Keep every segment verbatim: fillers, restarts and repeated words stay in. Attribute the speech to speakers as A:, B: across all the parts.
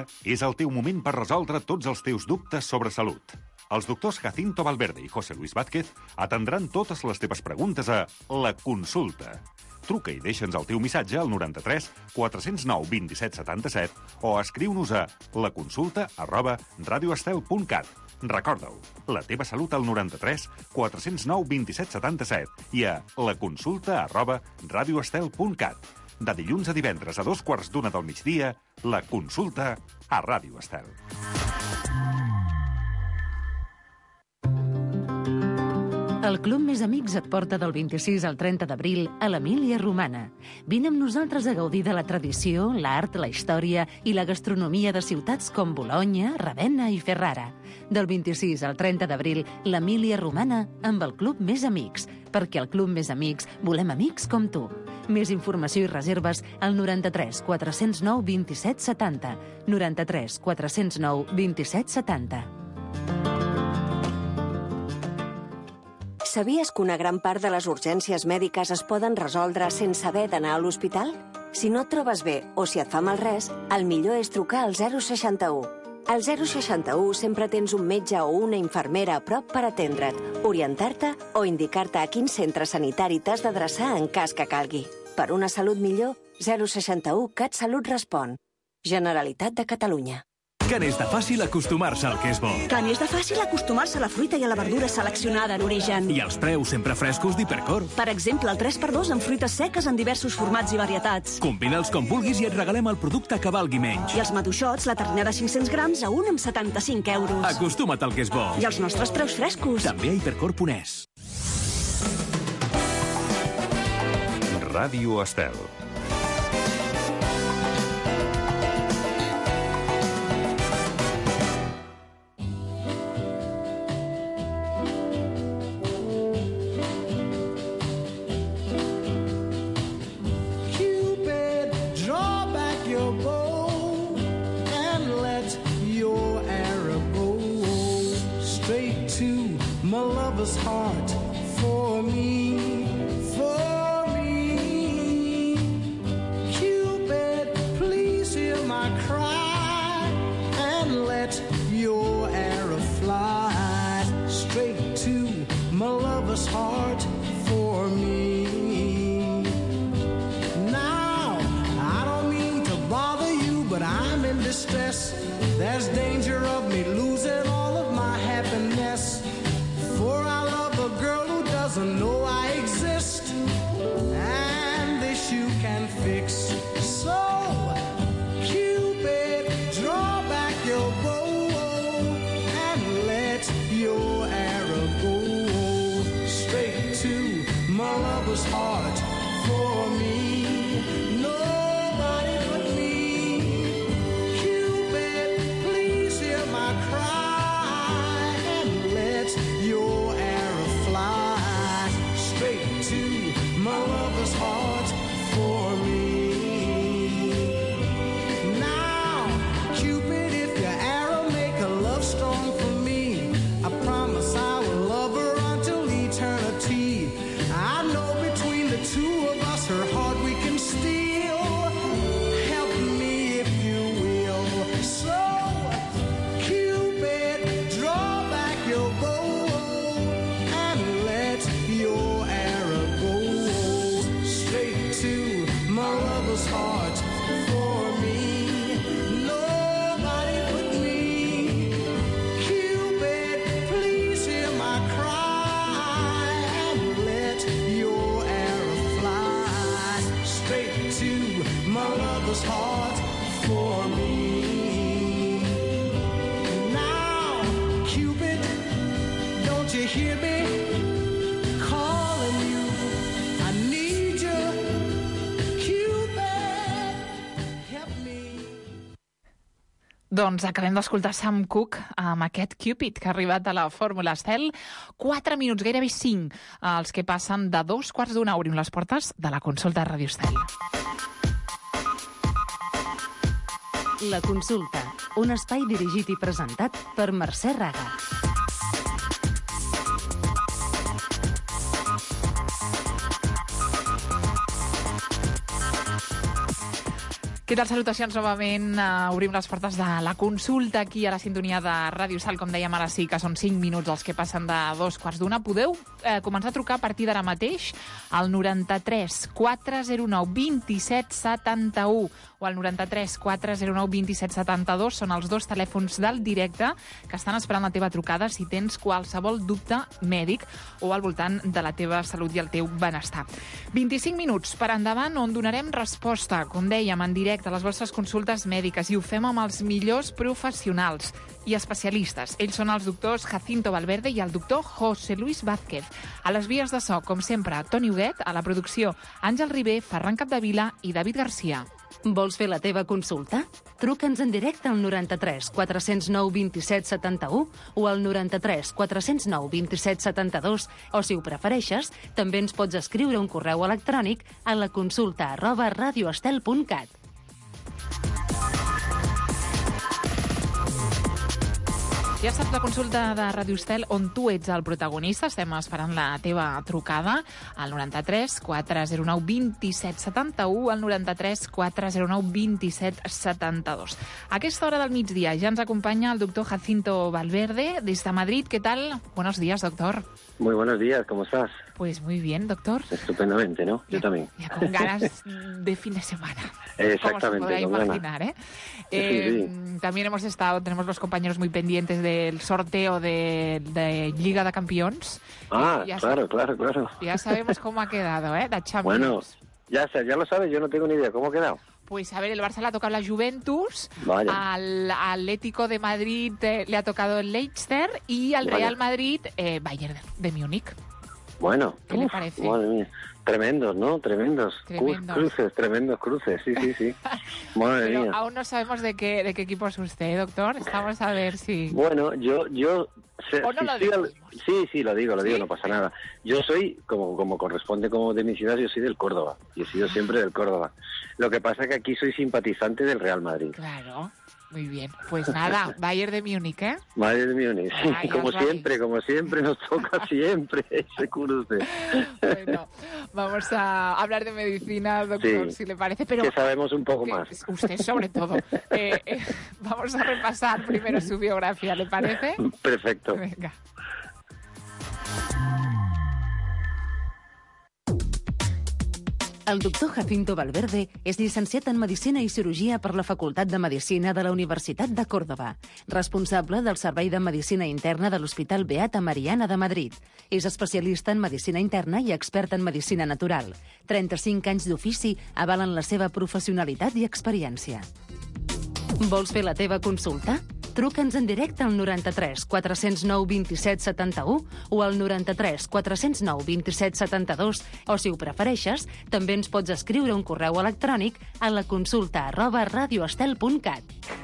A: és el teu moment per resoldre tots els teus dubtes sobre salut. Els doctors Jacinto Valverde i José Luis Vázquez atendran totes les teves preguntes a La Consulta. Truca i deixa'ns el teu missatge al noranta-tres quatre zero nou vint set setanta-set o escriu-nos a laconsulta arroba radioestel punt cat. Recorda-ho, la teva salut al noranta-tres quatre zero nou vint set setanta-set i a laconsulta arroba radioestel punt cat. De dilluns a divendres a dos quarts d'una del migdia, La Consulta a Ràdio Estel.
B: El Club Més Amics et porta del vint-i-sis al trenta d'abril a l'Emília Romana. Vine amb nosaltres a gaudir de la tradició, l'art, la història i la gastronomia de ciutats com Bolonya, Ravenna i Ferrara. Del vint-i-sis al trenta d'abril, l'Emília Romana amb el Club Més Amics, perquè al Club Més Amics volem amics com tu. Més informació i reserves al noranta-tres quatre zero nou vint set setanta. noranta-tres quatre zero nou vint set setanta.
C: Sabies que una gran part de les urgències mèdiques es poden resoldre sense haver d'anar a l'hospital? Si no et trobes bé o si et fa mal res, el millor és trucar al zero seixanta u. Al zero seixanta u sempre tens un metge o una infermera a prop per atendre't, orientar-te o indicar-te a quin centre sanitari t'has d'adreçar en cas que calgui. Per una salut millor, zero seixanta u CatSalut respon. Generalitat de Catalunya.
D: Que n'és de fàcil acostumar-se al que és bo.
E: Que n'és de fàcil acostumar-se a la fruita i a la verdura seleccionada en origen.
D: I als preus sempre frescos d'Hipercor.
E: Per exemple, el tres per dos amb fruites seques en diversos formats i varietats.
D: Combina'ls com vulguis i et regalem el producte que valgui menys.
E: I els maduixots, la ternera de cinc-cents grams a un amb setanta-cinc euros.
D: Acostuma't al que és bo.
E: I els nostres preus frescos.
D: També a hipercor punt es.
A: Ràdio Estel.
F: Heart for me, for me. Cupid, please hear my cry and let your arrow fly straight to my lover's heart for me. Now, I don't mean to bother you, but I'm in distress. There's danger of me losing all of my happiness. For I love a girl who doesn't know I exist, and this you can fix. So, Cupid, draw back your bow and let your arrow go straight to my lover's heart for me. Nobody but me. Cupid, please hear my cry and let your arrow fly straight to my lover's heart for me. Now, Cupid, if your arrow make a love storm for me, I promise I will love her until eternity. I know between the two of us her heart we can steal. Help me if you will. So, Cupid, draw back your bow and let your arrow go straight to my lover's heart for me. Nobody but me. Cupid, please hear my cry and let your arrow fly straight to my lover's heart for me. Now, Cupid, don't you hear me calling you? I need you, Cupid, help me.
G: Doncs acabem d'escoltar Sam Cooke amb aquest Cupid que ha arribat a la Fórmula Estel. Quatre minuts, gairebé cinc, els que passen de dos quarts d'una. Obrim les portes de la consulta de Ràdio Estel.
B: La Consulta, un espai dirigit i presentat per Mercè Raga.
G: Què tal? Salutacions novament. Uh, obrim les portes de la consulta aquí a la sintonia de Ràdio Sal. Com dèiem, ara sí que són cinc minuts els que passen de dos quarts d'una. Podeu eh, començar a trucar a partir d'ara mateix al noranta-tres quatre zero nou vint-i-set setanta-u o al noranta-tres quatre zero nou vint-i-set setanta-dos. Són els dos telèfons del directe que estan esperant la teva trucada si tens qualsevol dubte mèdic o al voltant de la teva salut i el teu benestar. vint-i-cinc minuts per endavant on donarem resposta, com dèiem, en directe a les vostres consultes mèdiques, i ho fem amb els millors professionals i especialistes. Ells són els doctors Jacinto Valverde i el doctor José Luis Vázquez. A les vies de so, com sempre, Toni Huguet, a la producció Àngel Ribé, Ferran Capdevila i David Garcia.
B: Vols fer la teva consulta? Truca'ns en directe al noranta-tres quatre zero nou vint-i-set setanta-u o al noranta-tres quatre zero nou vint-i-set setanta-dos, o si ho prefereixes, també ens pots escriure un correu electrònic a la consulta arroba radioestel punt cat.
G: Ja saps la consulta de Ràdio Estel on tu ets el protagonista. Estem esperant la teva trucada al noranta-tres quatre zero nou vint-i-set setanta-u, al noranta-tres quatre zero nou vint-i-set setanta-dos. A aquesta hora del migdia ja ens acompanya el doctor Jacinto Valverde des de Madrid. ¿Qué tal? Buenos días, doctor.
H: Muy buenos días, ¿cómo estás?
G: Pues muy bien, doctor.
H: Estupendamente, ¿no? Yo
G: ya,
H: también.
G: Ya con ganas de fin de semana.
H: Exactamente.
G: Como se podrá imaginar, ¿eh? eh
H: sí, sí.
G: También hemos estado, tenemos los compañeros muy pendientes del sorteo de, de Liga de Campeones.
H: Ah,
G: ya
H: claro,
G: sab-
H: claro, claro.
G: Ya sabemos cómo ha quedado, ¿eh? La Champions.
H: Bueno, ya, ya lo sabes, yo no tengo ni idea. ¿Cómo ha quedado?
G: Pues a ver, el Barça le ha tocado la Juventus,
H: Vaya.
G: al Atlético de Madrid eh, le ha tocado el Leicester y al
H: Vaya.
G: Real Madrid, eh, Bayern de, de Múnich.
H: Bueno,
G: ¿Qué le
H: uf,
G: parece?
H: Madre mía. Tremendos, ¿no? Tremendos.
G: Tremendos.
H: Cruces, tremendos cruces, sí, sí, sí. Madre
G: Pero
H: mía.
G: aún no sabemos de qué, de qué equipo es usted, doctor. Estamos a ver si...
H: Bueno, yo... yo se-
G: ¿O no
H: si
G: lo
H: estoy al-
G: decimos?
H: Sí, sí, lo digo, lo digo,
G: ¿Sí?
H: no pasa nada. Yo soy, como, como corresponde como de mi ciudad, yo soy del Córdoba. Y he sido siempre del Córdoba. Lo que pasa es que aquí soy simpatizante del Real Madrid.
G: Claro, muy bien. Pues nada, Bayern de Múnich, ¿eh?
H: Madre mía, sí,
G: Ah, ya
H: como
G: os vais.
H: siempre, como siempre, nos toca siempre ese cruce.
G: Bueno, vamos a hablar de medicina, doctor,
H: Sí.
G: si le parece, pero...
H: Que sabemos un poco
G: que-
H: más.
G: Usted sobre todo. Eh, eh, vamos a repasar primero su biografía, ¿le parece?
H: Perfecto.
G: Venga.
B: El doctor Jacinto Valverde és llicenciat en Medicina i Cirurgia per la Facultat de Medicina de la Universitat de Còrdova, responsable del Servei de Medicina Interna de l'Hospital Beata Mariana de Madrid. És especialista en Medicina Interna i expert en Medicina Natural. trenta-cinc anys d'ofici avalen la seva professionalitat i experiència. Vols fer la teva consulta? Truca'ns en directe al noranta-tres quatre zero nou vint-i-set setanta-u o al noranta-tres quatre zero nou vint-i-set setanta-dos, o si ho prefereixes, també ens pots escriure un correu electrònic a la consulta arroba radioestel punt cat.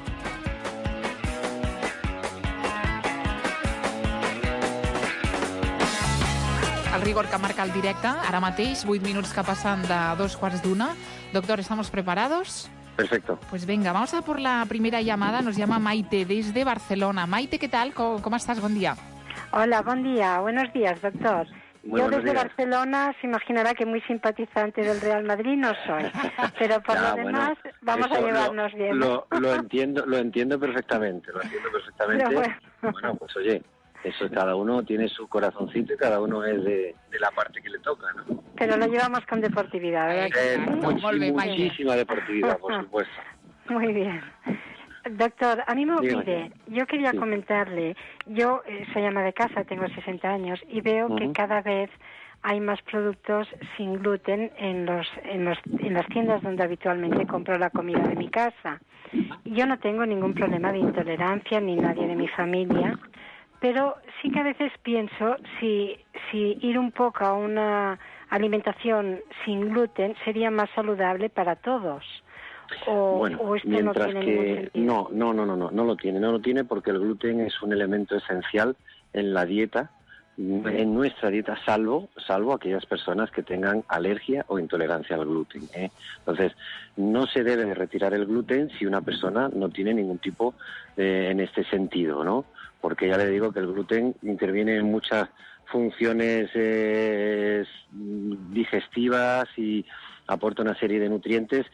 G: El rigor que marca el directe, ara mateix, vuit minuts que passen de dos quarts d'una. Doctor, ¿estamos preparados?
H: Perfecto.
G: Pues venga, vamos a por la primera llamada. Nos llama Maite desde Barcelona. Maite, ¿qué tal? ¿Cómo, cómo estás? Buen día.
I: Hola, buen día. Buenos días, doctor.
H: Muy
I: Yo
H: buenos
I: desde
H: días.
I: Barcelona se imaginará que muy simpatizante del Real Madrid no soy, pero por
H: Ya,
I: lo
H: bueno,
I: demás vamos a
H: eso
I: llevarnos
H: lo,
I: bien.
H: Lo, lo entiendo, lo entiendo perfectamente, lo entiendo perfectamente.
I: Pero bueno.
H: Bueno, pues oye, eso cada uno tiene su corazoncito y cada uno es de, de la parte que le toca, ¿no?
I: Pero lo llevamos con deportividad, ¿verdad? que
H: Eh,
I: sí?
H: much-
G: Molt bé, Maite.
H: muchísima deportividad, por supuesto.
I: Muy bien. Doctor, a mí me
H: Dígame.
I: pide, yo quería
H: Sí.
I: comentarle, yo eh, soy ama de casa, tengo sesenta años y veo que
H: Ujú.
I: cada vez hay más productos sin gluten en los, en los en las tiendas donde habitualmente compro la comida de mi casa. Yo no tengo ningún problema de intolerancia ni nadie de mi familia, pero sí que a veces pienso si si ir un poco a una alimentación sin gluten sería más saludable para todos. O,
H: Bueno,
I: o esto no
H: mientras
I: tiene ningún
H: que
I: sentido.
H: no, no, no, no, no, no lo tiene, no lo tiene porque el gluten es un elemento esencial en la dieta, en nuestra dieta, salvo, salvo aquellas personas que tengan alergia o intolerancia al gluten, ¿eh? Entonces, no se debe de retirar el gluten si una persona no tiene ningún tipo eh, en este sentido, ¿no? Porque ya le digo que el gluten interviene en muchas funciones eh, digestivas y aporta una serie de nutrientes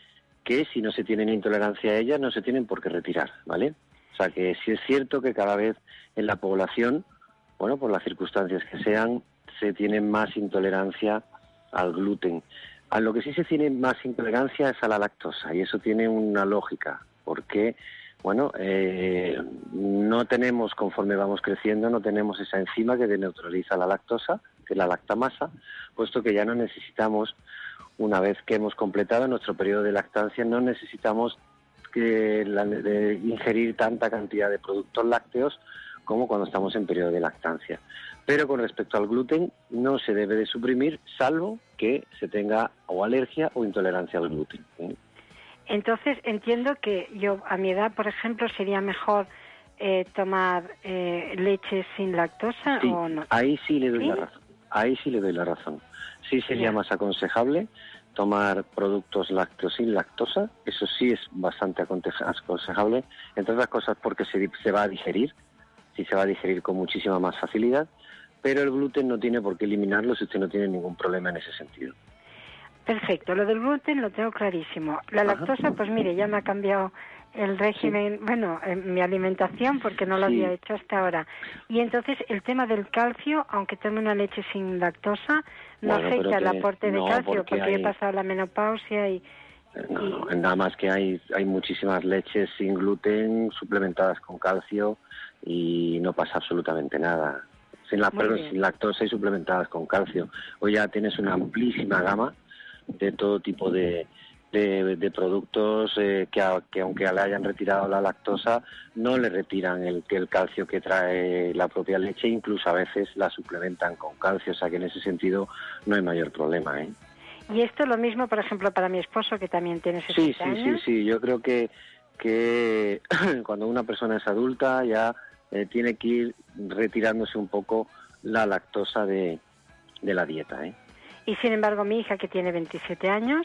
H: que si no se tienen intolerancia a ellas no se tienen por qué retirar, ¿vale? O sea que sí es cierto que cada vez en la población, bueno, por las circunstancias que sean, se tiene más intolerancia al gluten. A lo que sí se tiene más intolerancia es a la lactosa, y eso tiene una lógica, porque, bueno, eh, no tenemos, conforme vamos creciendo, no tenemos esa enzima que neutraliza la lactosa, que es la lactamasa, puesto que ya no necesitamos, una vez que hemos completado nuestro periodo de lactancia, no necesitamos que la, de ingerir tanta cantidad de productos lácteos como cuando estamos en periodo de lactancia. Pero con respecto al gluten, no se debe de suprimir, salvo que se tenga o alergia o intolerancia al gluten, ¿eh?
I: Entonces, entiendo que yo, a mi edad, por ejemplo, sería mejor eh, tomar eh, leche sin lactosa,
H: sí,
I: o no.
H: Ahí sí le doy
I: ¿Sí?
H: la razón. Ahí sí le doy la razón. Sí sería
I: Ya.
H: más aconsejable tomar productos lácteos sin lactosa. Eso sí es bastante aconte- aconsejable, entre otras cosas porque se, se va a digerir, sí se va a digerir con muchísima más facilidad, pero el gluten no tiene por qué eliminarlo si usted no tiene ningún problema en ese sentido.
I: Perfecto, lo del gluten lo tengo clarísimo. La lactosa, pues mire, ya me ha cambiado el régimen, sí. bueno, eh, mi alimentación, porque no lo
H: Sí.
I: había hecho hasta ahora. Y entonces el tema del calcio, aunque tome una leche sin lactosa, no
H: Bueno,
I: afecta
H: pero
I: el
H: que-
I: aporte de
H: no,
I: calcio,
H: porque
I: porque,
H: hay-
I: he pasado la menopausia y...
H: No, no, nada más que hay, hay muchísimas leches sin gluten suplementadas con calcio y no pasa absolutamente nada. Sin, la,
I: Muy
H: perdón,
I: bien.
H: sin lactosa y suplementadas con calcio. Hoy ya tienes una amplísima gama de todo tipo de, de, de productos eh, que, a- que aunque le hayan retirado la lactosa, no le retiran el, el calcio que trae la propia leche, incluso a veces la suplementan con calcio, o sea que en ese sentido no hay mayor problema, ¿eh?
I: Y esto es lo mismo, por ejemplo, para mi esposo, que también tiene
H: Sí,
I: sesenta
H: sí, sí,
I: años.
H: sí. Yo creo que, que cuando una persona es adulta ya eh, tiene que ir retirándose un poco la lactosa de, de la dieta, ¿eh?
I: Y sin embargo, mi hija, que tiene veintisiete años...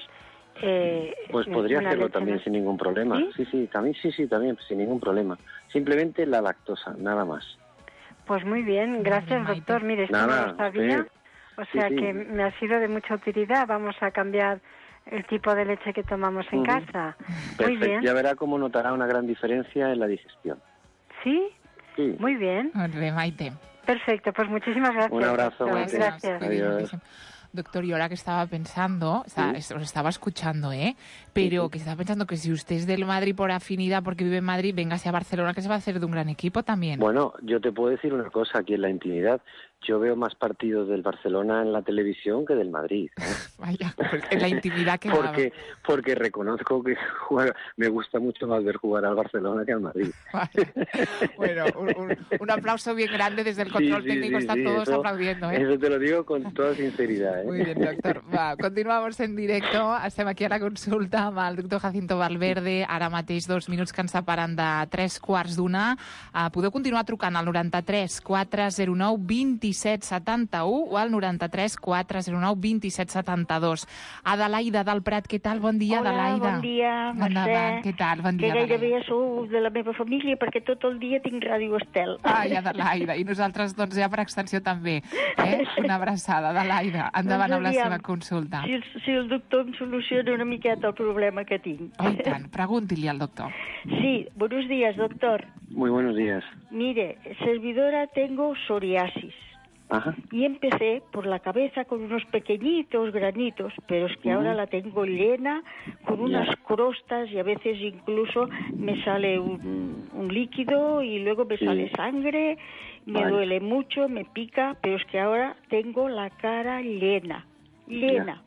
I: Eh,
H: Pues podría
I: una
H: hacerlo
I: leche
H: también
I: más-
H: sin ningún problema.
I: ¿Sí?
H: Sí, sí, también, sí, sí, también, sin ningún problema. Simplemente la lactosa, nada más.
I: Pues muy bien, gracias,
G: Maite.
I: doctor. Mire, esto
H: Nada,
I: no lo sabía,
H: usted.
I: o
H: Sí,
I: sea
H: sí.
I: que me ha sido de mucha utilidad. Vamos a cambiar el tipo de leche que tomamos en
H: Ujú.
I: casa. Muy
H: Perfecto.
I: bien.
H: Ya verá cómo notará una gran diferencia en la digestión.
I: ¿Sí?
H: Sí.
I: Muy bien.
G: Molt bé, Maite.
I: Perfecto, pues muchísimas gracias.
H: Un abrazo,
I: doctor.
H: Maite.
I: Gracias.
G: Cuidi
H: Adiós.
G: moltíssim. Doctor, yo ahora que estaba pensando, o sea,
H: ¿Sí?
G: os estaba escuchando, ¿eh? Pero
H: Sí, sí.
G: que estaba pensando que si usted es del Madrid por afinidad, porque vive en Madrid, véngase a Barcelona, que se va a hacer de un gran equipo también.
H: Bueno, yo te puedo decir una cosa aquí en la intimidad. Yo veo más partidos del Barcelona en la televisión que del Madrid, ¿eh?
G: Vaya, pues en la intimidad que
H: porque porque reconozco que jugar, me gusta mucho más ver jugar al Barcelona que al Madrid.
G: Vaya. Bueno, un, un, un aplauso bien grande desde el control
H: Sí, sí,
G: técnico,
H: sí,
G: están
H: sí,
G: todos
H: eso-
G: aplaudiendo, ¿eh?
H: Eso te lo digo con toda sinceridad, ¿eh?
G: Muy bien, doctor. Va, continuamos en directo. Estem aquí a la consulta amb el doctor Jacinto Valverde. Ara mateix dos minuts que ens separen de tres quarts d'una. Uh, podeu continuar trucant al noranta-tres quatre zero nou vint set setanta-u o al noranta-tres quatre zero nou vint set setanta-dos. Adelaida del Prat, què tal? Bon dia,
J: Hola,
G: Adelaida.
J: bon dia, Mercè.
G: Endavant, què tal? Bon dia,
J: Que gairebé
G: Adelaida.
J: sou de la meva família perquè tot el dia tinc Ràdio Estel.
G: Ai, Adelaida. I nosaltres, doncs, ja per extensió també. Eh? Una abraçada, Adelaida. Endavant amb la
J: Doncs, aviam,
G: seva consulta.
J: Si el, si el doctor em soluciona una miqueta el problema que tinc.
G: Oh, i tant. Pregunti-li al doctor.
J: Sí, buenos días, doctor.
H: Muy buenos días.
J: Mire, servidora, tengo psoriasis.
H: Ajá.
J: Y empecé por la cabeza con unos pequeñitos granitos, pero es que
H: Ujú.
J: ahora la tengo llena con unas
H: Ya.
J: crostas y a veces incluso me sale un, un líquido y luego me
H: Sí.
J: sale sangre, me
H: Vale.
J: duele mucho, me pica, pero es que ahora tengo la cara llena, llena.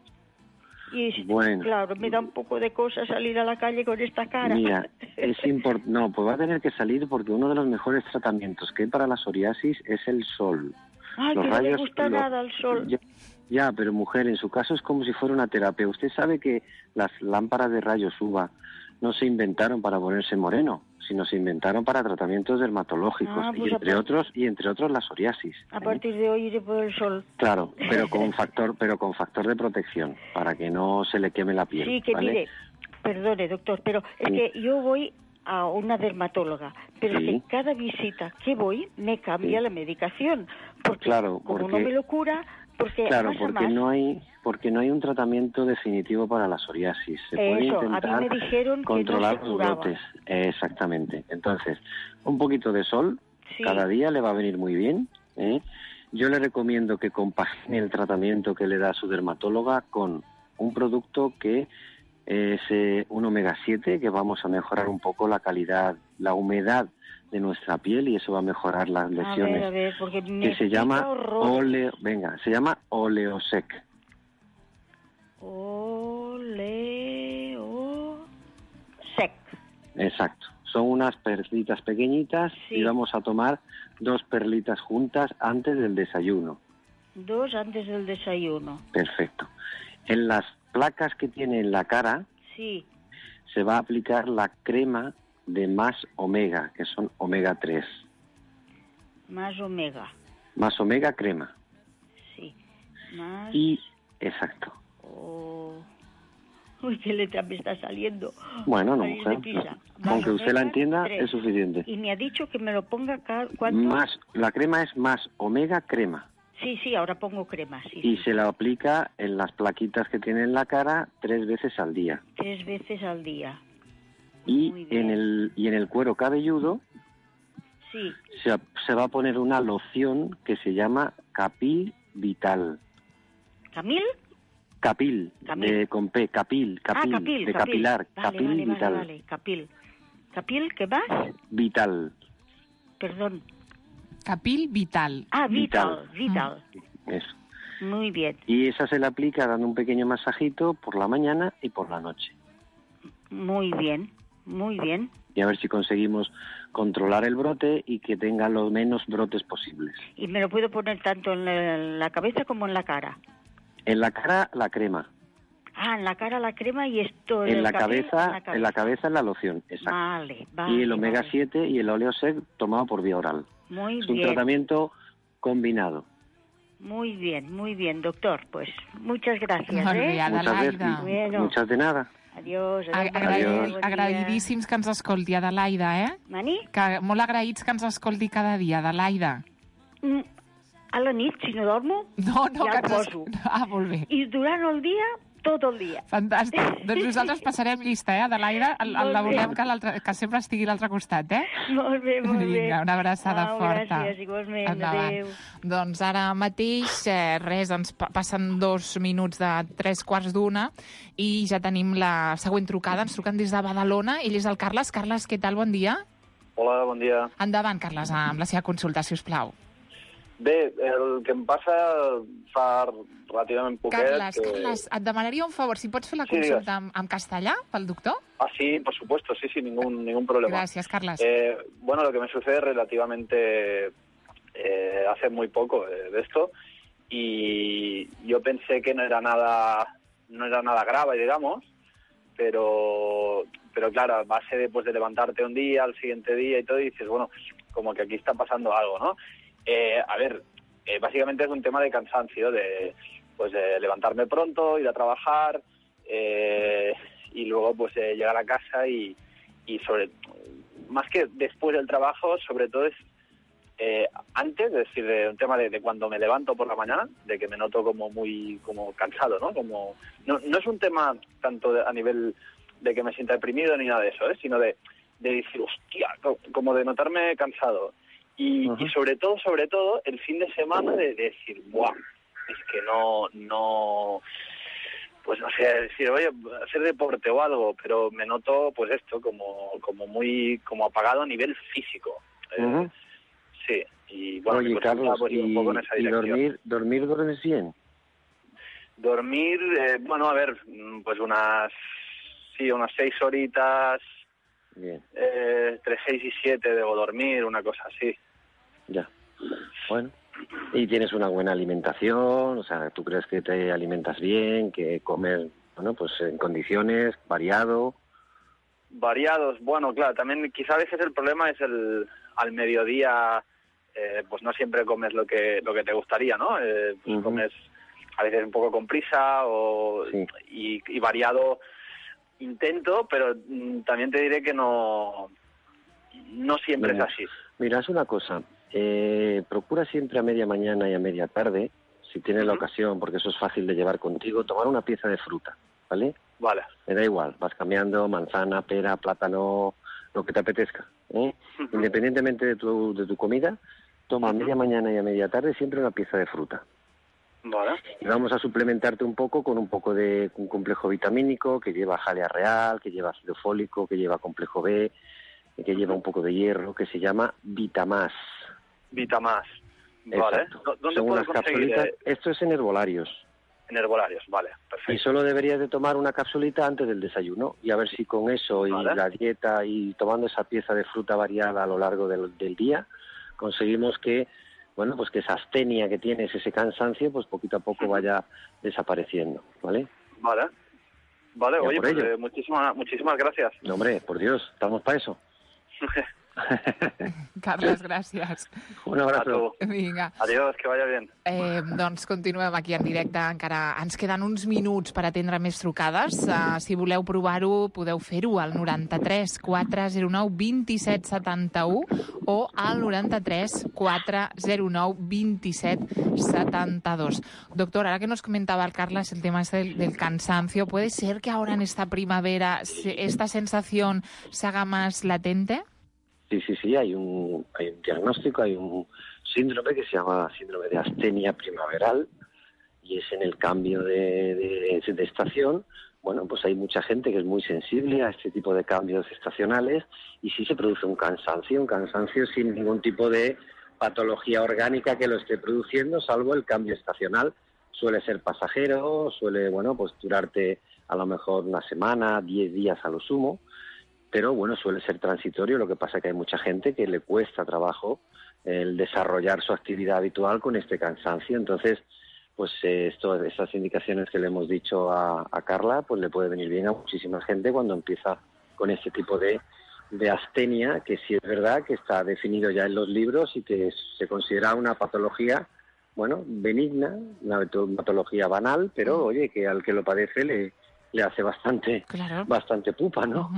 J: Y
H: Bueno.
J: claro, me da un poco de cosa salir a la calle con esta cara.
H: Mira, es import- no, pues va a tener que salir porque uno de los mejores tratamientos que hay para la psoriasis es el sol.
J: Ay,
H: Los
J: que no me
H: rayos-
J: gusta
H: lo-
J: nada el sol.
H: Ya, ya, pero mujer, en su caso es como si fuera una terapia. Usted sabe que las lámparas de rayos U V A no se inventaron para ponerse moreno, sino se inventaron para tratamientos dermatológicos
J: Ah, pues
H: y entre
J: apar-
H: otros y entre otros la psoriasis.
J: A
H: ¿eh?
J: partir de hoy iré por el sol.
H: Claro, pero con factor, pero con factor de protección para que no se le queme la piel.
J: Sí, que
H: ¿vale?
J: mire, perdone, doctor, pero es
H: Sí.
J: que yo voy a una dermatóloga, pero
H: Sí.
J: es que cada visita que voy me cambia
H: Sí.
J: la medicación, porque
H: Claro,
J: como
H: porque-
J: no me lo cura, Porque
H: Claro,
J: más a
H: porque
J: más-
H: no hay porque no hay un tratamiento definitivo para la psoriasis. Se puede
J: Eso, a mí
H: intentar
J: me dijeron que
H: controlar
J: no se
H: los
J: curaba.
H: brotes. Eh, exactamente. Entonces, un poquito de sol
J: Sí.
H: cada día le va a venir muy bien, ¿eh? Yo le recomiendo que compagine el tratamiento que le da su dermatóloga con un producto que es eh, un omega siete, que vamos a mejorar un poco la calidad, la humedad de nuestra piel, y eso va a mejorar las
J: A
H: lesiones.
J: ver, a ver, porque me
H: que se
J: pica
H: llama
J: horror.
H: oleo, venga, se llama Oleosec.
J: Oleo sec.
H: Exacto. Son unas perlitas pequeñitas
J: Sí.
H: y vamos a tomar dos perlitas juntas antes del desayuno.
J: Dos antes del desayuno.
H: Perfecto. En las placas que tiene en la cara
J: Sí.
H: se va a aplicar la crema de más omega, que son omega tres.
J: Más omega.
H: Más omega crema.
J: Sí. Más...
H: Y, exacto.
J: Oh. Uy, qué letra me está saliendo.
H: Bueno, no,
J: Salir
H: mujer.
J: deprisa. Más
H: Aunque usted la
J: omega
H: entienda,
J: tres.
H: es suficiente.
J: Y me ha dicho que me lo ponga cada... ¿Cuánto?
H: Más, la crema es más omega crema.
J: Sí, sí, ahora pongo crema, sí.
H: Y
J: sí.
H: se la aplica en las plaquitas que tiene en la cara tres veces al día.
J: Tres veces al día.
H: Y
J: Muy bien.
H: en el y en el cuero cabelludo
J: Sí.
H: se, se va a poner una loción que se llama Capil Vital.
J: ¿Camil?
H: Capil,
J: Camil.
H: de, con P, Capil, Capil,
J: ah, capil,
H: de
J: capil.
H: capilar,
J: Vale,
H: Capil
J: vale,
H: Vital.
J: Vale, vale, capil. ¿Capil qué más?
H: Vital,
J: Perdón.
G: Capil Vital.
J: Ah, vital, vital.
H: eso.
J: Muy bien,
H: Y esa se le aplica dando un pequeño masajito por la mañana y por la noche.
J: muy bien, muy bien.
H: Y a ver si conseguimos controlar el brote y que tenga los menos brotes posibles.
J: Y me lo puedo poner tanto en la, en la cabeza como en la cara.
H: En la cara, la crema.
J: Ah, en la cara la crema y esto
H: En
J: del
H: la,
J: capil,
H: cabeza, en la cabeza la loción, exacto.
J: Vale, vale.
H: Y el omega
J: vale.
H: siete y el Oleosec tomado por vía oral.
J: Muy
H: Es un
J: bien,
H: tratamiento combinado.
J: muy bien, muy bien, doctor. Pues muchas gracias,
G: Molt
J: ¿eh?
G: bé,
H: Muchas
G: Adelaida.
H: veces,
J: Bueno.
H: muchas de nada.
J: Adiós,
G: Ag-
J: adiós.
G: Agradi
H: Adiós.
J: bon dia.
G: Agraïdíssims que ens escolti, Adelaida, eh?
J: Mani?
G: Que molt agraïts que ens escolti cada dia, Adelaida.
J: Mm, a la nit, si no dormo,
G: No, no,
J: ja
G: que
J: el
G: ens es-
J: poso.
G: Ah, molt bé.
J: I durant el dia, tot el dia.
G: Fantàstic. Doncs nosaltres passarem llista, eh, Adelaida? El, el,
J: Molt
G: la
J: bé.
G: volem que, l'altre- que sempre estigui a l'altre costat, eh?
J: Molt bé, molt bé.
G: Vinga, una abraçada
J: Au,
G: forta.
J: Gràcies, igualment.
G: Endavant.
J: Adéu.
G: Doncs ara mateix, eh, res, ens pa passen dos minuts de tres quarts d'una i ja tenim la següent trucada. Ens truquen des de Badalona. Ell és el Carles. Carles, què tal? Bon dia.
K: Hola, bon dia.
G: Endavant, Carles, amb la seva consulta, si us plau.
K: Bé, el que em passa fa relativament poquet...
G: Carles,
K: que...
G: Carles, et demanaria un favor. Si pots fer la
K: Sí, digues.
G: consulta en, en castellà pel doctor?
K: Ah, sí, por supuesto, sí, sí, ningún, ningún problema.
G: Gracias, Carles.
K: Eh, bueno, lo que me sucede relativamente eh, hace muy poco eh, de esto, y yo pensé que no era nada, no era nada grave, digamos, pero, pero claro, a base de, pues, de levantarte un día, al siguiente día y todo, y dices, bueno, como que aquí está pasando algo, ¿no? Eh, a ver, eh, básicamente es un tema de cansancio, de pues de levantarme pronto, ir a trabajar, eh, y luego pues eh, llegar a casa y, y sobre más que después del trabajo, sobre todo es eh, antes, es decir, de un tema de, de cuando me levanto por la mañana, de que me noto como muy como cansado, ¿no? Como no, no es un tema tanto de, a nivel de que me sienta deprimido ni nada de eso, ¿eh? Sino de, de decir, hostia, co- como de notarme cansado. Y,
H: Ajá.
K: y sobre todo, sobre todo, el fin de semana de, de decir, ¡buah! Es que no, no, pues no sé, decir, oye, hacer deporte o algo, pero me noto, pues esto, como, como muy, como apagado a nivel físico. Eh,
H: Ujú.
K: Sí, y bueno,
H: Oye,
K: mi consulta,
H: Carlos,
K: pues, iba
H: y,
K: un poco en esa
H: y
K: dirección.
H: dormir, dormir, ¿duermes bien?
K: Dormir, eh, bueno, a ver, mm, pues unas, sí, unas seis horitas,
H: Bien,
K: eh, entre seis y siete debo dormir, una cosa así.
H: ya. Bueno. Y tienes una buena alimentación, o sea, ¿tú crees que te alimentas bien, que comes, bueno, pues en condiciones, variado?
K: Variados, bueno, claro, también quizá a veces el problema es el al mediodía, eh, pues no siempre comes lo que lo que te gustaría, ¿no? Eh, pues
H: Ujú.
K: comes a veces un poco con prisa o
H: Sí.
K: y, y variado intento, pero mm, también te diré que no no siempre
H: Venga.
K: es así.
H: Mira, es una cosa, eh, procura siempre a media mañana y a media tarde, si tienes la ocasión, porque eso es fácil de llevar contigo, tomar una pieza de fruta, ¿vale?
K: Vale.
H: Me da igual, vas cambiando manzana, pera, plátano, lo que te apetezca, ¿eh? Uh-huh. Independientemente de tu, de tu comida, toma a media mañana y a media tarde siempre una pieza de fruta.
K: Vale.
H: Y vamos a suplementarte un poco con un poco de un complejo vitamínico que lleva jalea real, que lleva ácido fólico, que lleva complejo B, que lleva un poco de hierro, que se llama Vitamás.
K: Vitamás. Vale.
H: Exacto.
K: ¿Dónde
H: Son
K: puedo
H: unas
K: conseguir?
H: capsulitas.
K: Eh...
H: Esto es en herbolarios.
K: En herbolarios, vale, perfecto.
H: Y solo deberías de tomar una capsulita antes del desayuno y a ver si con eso y
K: vale.
H: la dieta y tomando esa pieza de fruta variada a lo largo del, del día conseguimos que, bueno, pues que esa astenia que tienes, ese cansancio, pues poquito a poco vaya desapareciendo, ¿vale?
K: Vale. Vale,
H: Ya
K: oye,
H: por
K: pues
H: ello.
K: eh, muchísimas, muchísimas gracias.
H: No, hombre, por Dios, estamos para eso.
G: Carles, gràcies.
H: Un abrazo.
G: Vinga.
K: Adiós, que vaya bien.
G: Eh, doncs continuem aquí en directe. Encara ens queden uns minuts per atendre més trucades. Uh, si voleu provar-ho, podeu fer-ho al noranta-tres quatre zero nou dos set set u o al noranta-tres quatre zero nou dos set set dos. Doctor, ahora que nos comentaba el Carles el tema del, del cansancio, ¿puede ser que ahora en esta primavera se, esta sensación se haga más latente?
H: Sí, sí, sí, hay un, hay un diagnóstico, hay un síndrome que se llama síndrome de astenia primaveral y es en el cambio de, de, de estación. Bueno, pues hay mucha gente que es muy sensible a este tipo de cambios estacionales y sí se produce un cansancio, un cansancio sin ningún tipo de patología orgánica que lo esté produciendo, salvo el cambio estacional. Suele ser pasajero, suele, bueno, pues durarte a lo mejor una semana, diez días a lo sumo. Pero bueno, suele ser transitorio, lo que pasa es que hay mucha gente que le cuesta trabajo el desarrollar su actividad habitual con este cansancio. Entonces, pues eh, esto, estas indicaciones que le hemos dicho a, a Carla, pues le puede venir bien a muchísima gente cuando empieza con este tipo de, de astenia, que sí es verdad que está definido ya en los libros y que se considera una patología, bueno, benigna, una patología banal, pero oye, que al que lo padece le... le hace bastante
G: claro.
H: bastante pupa, ¿no?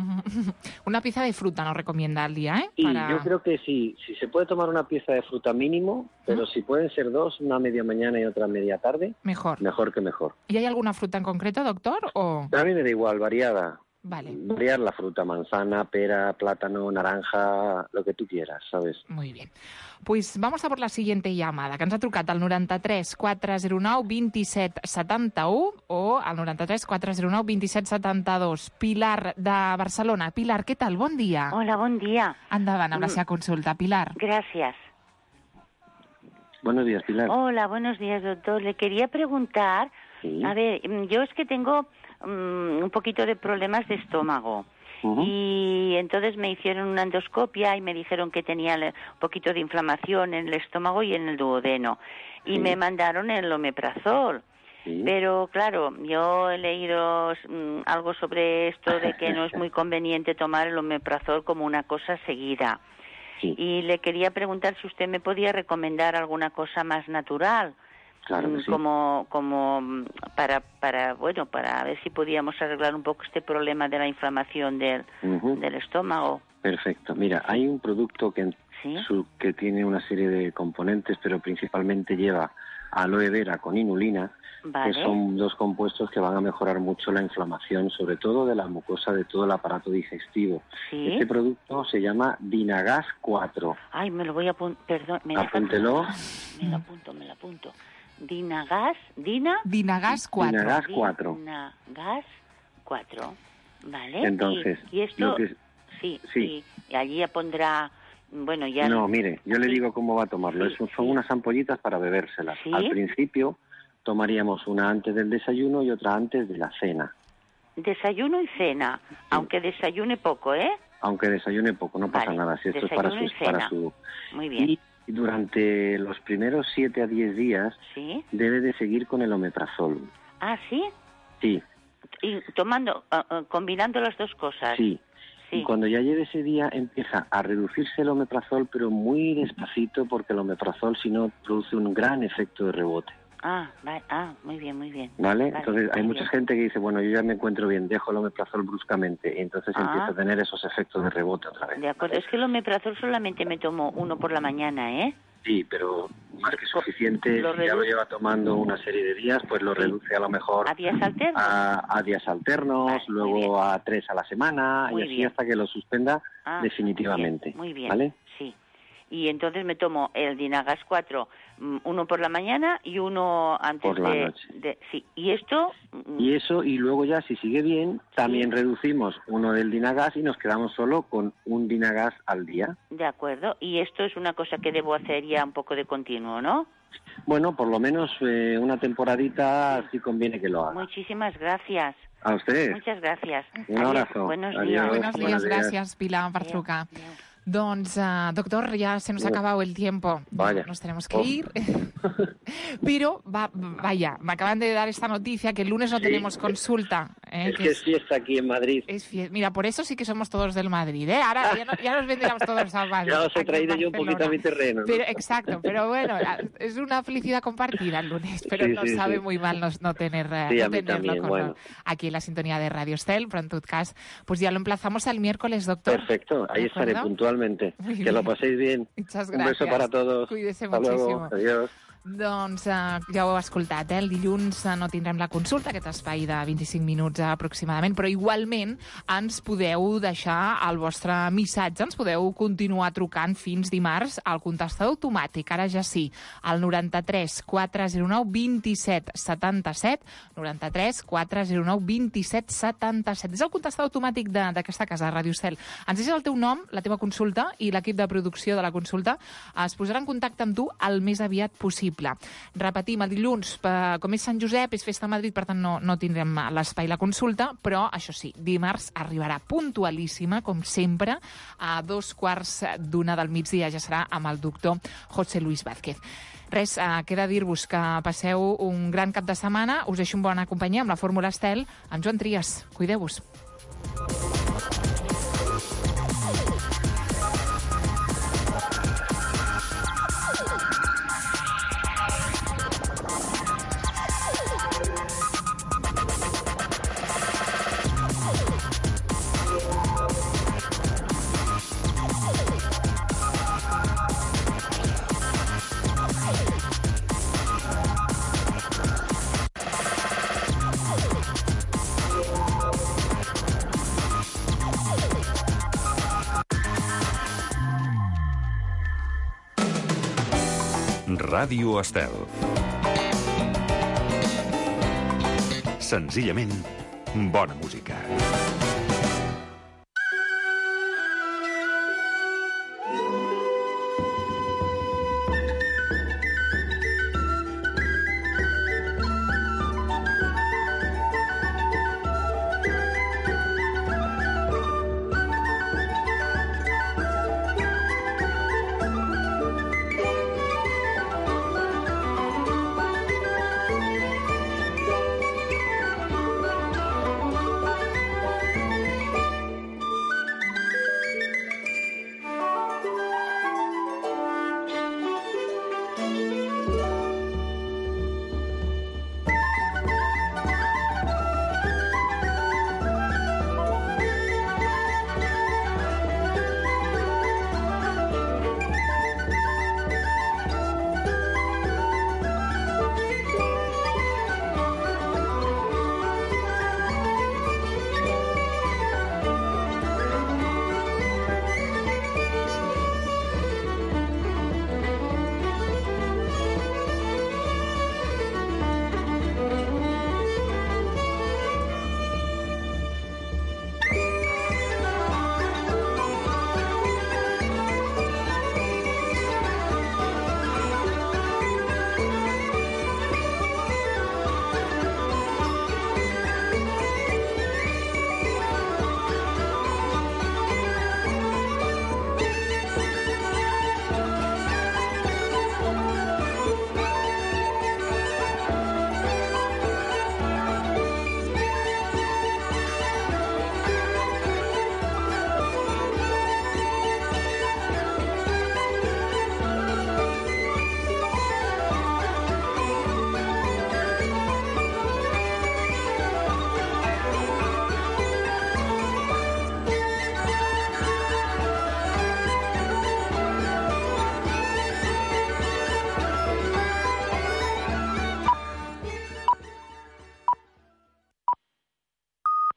G: Una pieza de fruta nos recomienda al día, ¿eh?
H: Y
G: Para...
H: yo creo que sí, si se puede tomar una pieza de fruta mínimo, pero ¿Mm? si pueden ser dos, una media mañana y otra media tarde,
G: mejor.
H: Mejor que mejor.
G: ¿Y hay alguna fruta en concreto, doctor? O...
H: A mí me da igual, variada.
G: Vale.
H: Variar la fruta, manzana, pera, plátano, naranja, lo que tú quieras, ¿sabes?
G: Muy bien. Pues vamos a por la siguiente llamada, que ens ha trucat al noranta-tres quatre zero nou dos set set u o al noranta-tres quatre zero nou dos set set dos. Pilar, de Barcelona. Pilar, què tal? Bon dia.
L: Hola, bon dia.
G: Endavant amb la seva consulta, Pilar.
L: Gracias.
H: Buenos días, Pilar.
L: Hola, buenos días, doctor. Le quería preguntar, sí. A ver, yo es que tengo um, un poquito de problemas de estómago. Uh-huh. Y entonces me hicieron una endoscopia y me dijeron que tenía un poquito de inflamación en el estómago y en el duodeno. Y sí. me mandaron el omeprazol. Sí. Pero claro, yo he leído um, algo sobre esto de que no es muy conveniente tomar el omeprazol como una cosa seguida. Sí. Y le quería preguntar si usted me podía recomendar alguna cosa más natural.
H: Claro que sí.
L: como como para para bueno para ver si podíamos arreglar un poco este problema de la inflamación del, uh-huh. del estómago.
H: Perfecto. Mira, hay un producto que,
L: ¿Sí?
H: su, que tiene una serie de componentes, pero principalmente lleva aloe vera con inulina,
L: vale.
H: que son dos compuestos que van a mejorar mucho la inflamación, sobre todo de la mucosa de todo el aparato digestivo.
L: ¿Sí?
H: Este producto se llama Dinagas cuatro.
L: Ay, me lo voy a apuntar, perdón. Me
H: Apúntelo.
L: Me lo apunto, me lo apunto. Dinagas, Dina...
G: Dinagas cuatro.
H: Dinagas cuatro.
L: Dinagas cuatro, ¿vale?
H: Entonces,
L: y, y esto...
H: que...
L: Sí,
H: sí.
L: Y allí ya pondrá... Bueno, ya...
H: No, mire, yo
L: ¿sí?
H: le digo cómo va a tomarlo.
L: Sí,
H: son
L: sí.
H: unas ampollitas para bebérselas.
L: ¿Sí?
H: Al principio tomaríamos una antes del desayuno y otra antes de la cena.
L: Desayuno y cena, sí. Aunque desayune poco, ¿eh?
H: Aunque desayune poco, no pasa
L: vale.
H: nada. Si esto
L: desayuno
H: es para su, para su...
L: Muy bien.
H: Y durante los primeros siete a diez días
L: ¿Sí?
H: debe de seguir con el omeprazol.
L: ¿Ah, sí?
H: Sí.
L: Y tomando, uh, uh, combinando las dos cosas.
H: Sí.
L: Sí.
H: Y cuando ya lleve ese día empieza a reducirse el omeprazol, pero muy despacito, porque el omeprazol si no produce un gran efecto de rebote.
L: Ah, vale. Ah, muy bien, muy bien.
H: ¿Vale?
L: vale
H: entonces hay mucha
L: bien.
H: gente que dice, bueno, yo ya me encuentro bien, dejo el omeprazol bruscamente, y entonces
L: ah.
H: empieza a tener esos efectos de rebote otra vez.
L: De acuerdo, ¿vale? Es que el omeprazol solamente me tomo uno por la mañana, ¿eh?
H: Sí, pero más que suficiente. Si ya lo lleva tomando una serie de días, pues lo reduce a lo mejor
L: ¿A días alternos?
H: a, a días alternos, vale, luego a tres a la semana, muy y así bien. Hasta que lo suspenda ah, definitivamente.
L: Muy bien,
H: ¿vale?
L: Sí. Y entonces me tomo el Dinagas cuatro, uno por la mañana y uno antes
H: por la
L: de,
H: noche.
L: de... Sí, y esto...
H: Y eso, y luego ya, si sigue bien, también sí. reducimos uno del Dinagas y nos quedamos solo con un Dinagas al día.
L: De acuerdo. Y esto es una cosa que debo hacer ya un poco de continuo, ¿no?
H: Bueno, por lo menos eh, una temporadita sí conviene que lo haga.
L: Muchísimas gracias.
H: A usted.
L: Muchas gracias.
H: Un abrazo.
L: Buenos
H: Adiós.
L: días.
G: Buenos días, gracias, Pilar, per trucar. Doncs, uh, doctor, ya se nos ha acabado el tiempo.
H: Vaya.
G: Nos tenemos que oh. ir. Pero, va, vaya, me acaban de dar esta noticia que el lunes no sí. tenemos consulta. ¿eh?
H: Es que, que es fiesta aquí en Madrid.
G: Es fiesta. Mira, por eso sí que somos todos del Madrid, ¿eh? Ahora ya, no, ya nos vendríamos todos a Madrid.
H: Ya os he traído yo un poquito a mi terreno, ¿no?
G: Pero, exacto, pero bueno, es una felicidad compartida el lunes, pero sí, nos sí, sabe sí. muy mal no, no tener
H: sí,
G: no
H: a mí
G: tenerlo
H: también,
G: con,
H: bueno.
G: aquí en la sintonía de Radio Estel, pero en todo caso, pues ya lo emplazamos al miércoles, doctor.
H: Perfecto, ahí estaré puntualmente. Que lo paséis bien.
G: Muchas
H: Un beso para todos.
G: Cuídese
H: Hasta
G: muchísimo.
H: Luego. Adiós.
G: Doncs uh, ja ho heu escoltat, eh? El dilluns uh, no tindrem la consulta, aquest espai de vint-i-cinc minuts aproximadament, però igualment ens podeu deixar el vostre missatge, ens podeu continuar trucant fins dimarts al contestador automàtic, ara ja sí, al noranta-tres quatre zero nou vint-i-set setanta-set, noranta-tres quatre zero nou vint-i-set setanta-set. És el contestador automàtic d'aquesta casa, Radio Estel. Ens deixes el teu nom, la teva consulta, i l'equip de producció de la consulta es posarà en contacte amb tu el més aviat possible. Repetim, el dilluns, com és Sant Josep, és festa a Madrid, per tant no, no tindrem l'espai la consulta, però això sí, dimarts arribarà puntualíssima, com sempre, a dos quarts d'una del migdia, ja serà amb el doctor José Luis Vázquez. Res, eh, queda dir-vos que passeu un gran cap de setmana, us deixo una bona companyia amb la Fórmula Estel, en Joan Trias. Cuideu-vos.
A: Ràdio Estel. Senzillament, bona música.